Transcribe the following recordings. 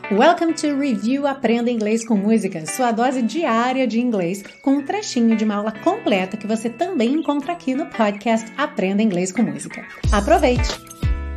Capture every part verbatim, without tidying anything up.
Welcome to Review Aprenda Inglês com Música, sua dose diária de inglês com um trechinho de uma aula completa que você também encontra aqui no podcast Aprenda Inglês com Música. Aproveite!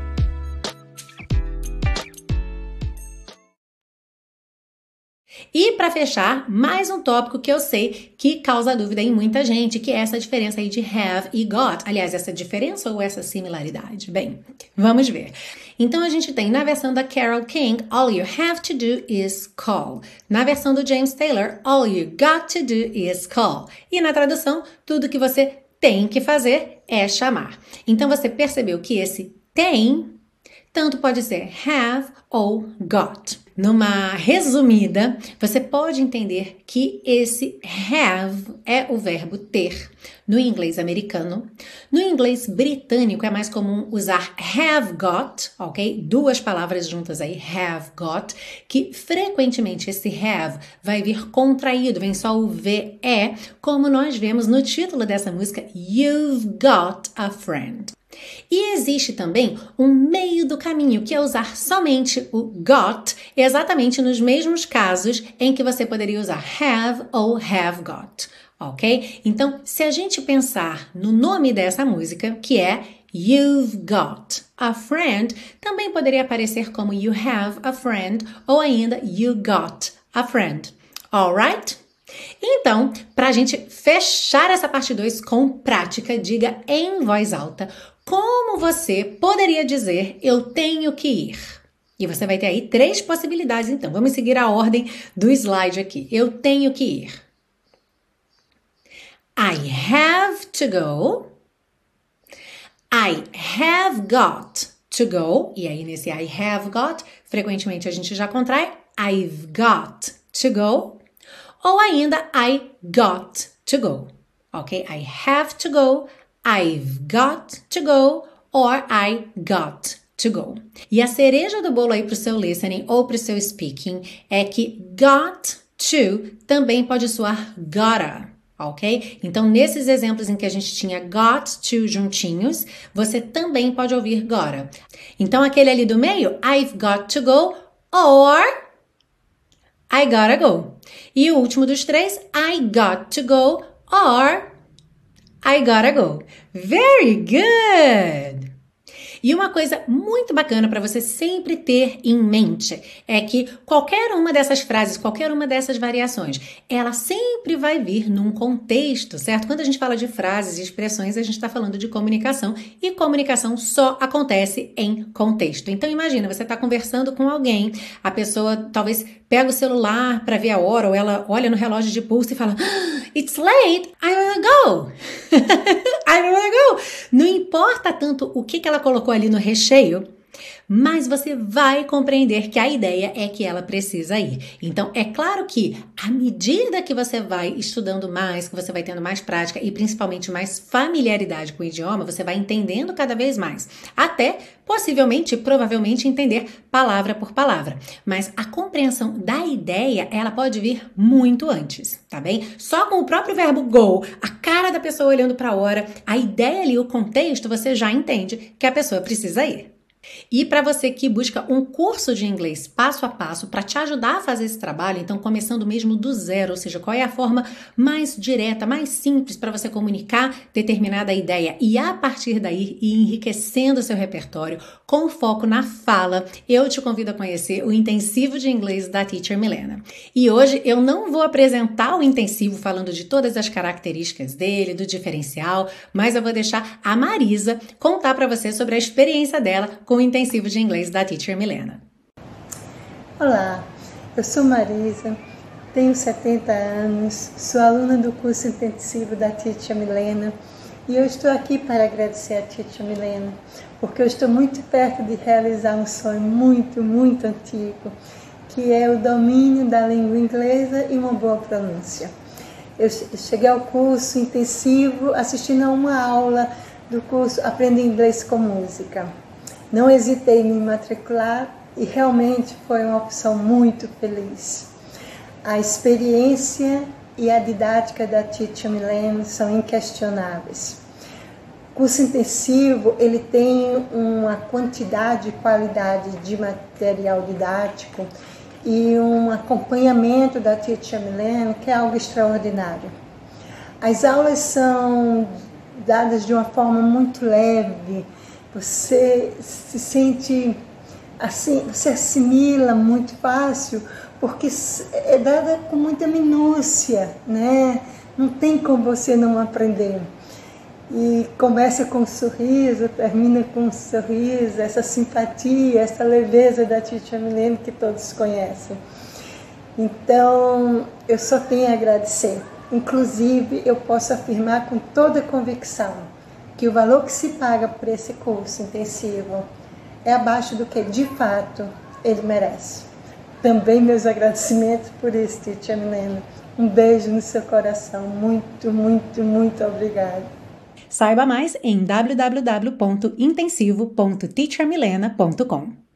E para fechar, mais um tópico que eu sei que causa dúvida em muita gente, que é essa diferença aí de have e got. Aliás, essa diferença ou essa similaridade? Bem, vamos ver. Então a gente tem na versão da Carole King, all you have to do is call. Na versão do James Taylor, all you got to do is call. E na tradução, tudo que você tem que fazer é chamar. Então você percebeu que esse tem tanto pode ser have ou got. Numa resumida, você pode entender que esse have é o verbo ter no inglês americano. No inglês britânico é mais comum usar have got, ok? Duas palavras juntas aí, have got, que frequentemente esse have vai vir contraído, vem só o V E, como nós vemos no título dessa música, You've Got a Friend. E existe também um meio do caminho, que é usar somente o got, exatamente nos mesmos casos em que você poderia usar have ou have got, ok? Então, se a gente pensar no nome dessa música, que é You've Got a Friend, também poderia aparecer como You Have a Friend ou ainda You Got a Friend, alright? Então, para a gente fechar essa parte dois com prática, diga em voz alta como você poderia dizer eu tenho que ir. E você vai ter aí três possibilidades, então. Vamos seguir a ordem do slide aqui. Eu tenho que ir. I have to go. I have got to go. E aí, nesse I have got, frequentemente a gente já contrai. I've got to go. Ou ainda, I got to go, ok? I have to go, I've got to go, or I got to go. E a cereja do bolo aí para o seu listening ou para o seu speaking é que got to também pode soar gotta, ok? Então, nesses exemplos em que a gente tinha got to juntinhos, você também pode ouvir gotta. Então, aquele ali do meio, I've got to go, or I gotta go. E o último dos três, I got to go or I gotta go. Very good! E uma coisa muito bacana para você sempre ter em mente é que qualquer uma dessas frases, qualquer uma dessas variações, ela sempre vai vir num contexto, certo? Quando a gente fala de frases e expressões, a gente está falando de comunicação e comunicação só acontece em contexto. Então imagina, você está conversando com alguém, a pessoa talvez pega o celular para ver a hora ou ela olha no relógio de pulso e fala It's late, I wanna go. I wanna go. Não importa tanto o que, que ela colocou ali no recheio, mas você vai compreender que a ideia é que ela precisa ir. Então, é claro que à medida que você vai estudando mais, que você vai tendo mais prática e principalmente mais familiaridade com o idioma, você vai entendendo cada vez mais. Até, possivelmente, provavelmente, entender palavra por palavra. Mas a compreensão da ideia, ela pode vir muito antes, tá bem? Só com o próprio verbo go, a cara da pessoa olhando para a hora, a ideia ali, o contexto, você já entende que a pessoa precisa ir. E para você que busca um curso de inglês passo a passo para te ajudar a fazer esse trabalho, então começando mesmo do zero, ou seja, qual é a forma mais direta, mais simples para você comunicar determinada ideia e a partir daí ir enriquecendo seu repertório com foco na fala, eu te convido a conhecer o intensivo de inglês da Teacher Milena. E hoje eu não vou apresentar o intensivo falando de todas as características dele, do diferencial, mas eu vou deixar a Marisa contar para você sobre a experiência dela com o intensivo de inglês da Teacher Milena. Olá, eu sou Marisa, tenho setenta anos, sou aluna do curso intensivo da Teacher Milena e eu estou aqui para agradecer a Teacher Milena, porque eu estou muito perto de realizar um sonho muito, muito antigo, que é o domínio da língua inglesa e uma boa pronúncia. Eu cheguei ao curso intensivo assistindo a uma aula do curso Aprenda Inglês com Música. Não hesitei em me matricular e realmente foi uma opção muito feliz. A experiência e a didática da Teacher Milena são inquestionáveis. O curso intensivo ele tem uma quantidade e qualidade de material didático e um acompanhamento da Teacher Milena, que é algo extraordinário. As aulas são dadas de uma forma muito leve, você se sente assim, você assimila muito fácil, porque é dada com muita minúcia, né? Não tem como você não aprender. E começa com um sorriso, termina com um sorriso, essa simpatia, essa leveza da Teacher Milena que todos conhecem. Então, eu só tenho a agradecer. Inclusive, eu posso afirmar com toda convicção que o valor que se paga por esse curso intensivo é abaixo do que, de fato, ele merece. Também meus agradecimentos por isso, Teacher Milena. Um beijo no seu coração. Muito, muito, muito obrigada. Saiba mais em w w w ponto intensivo ponto teacher milena ponto com.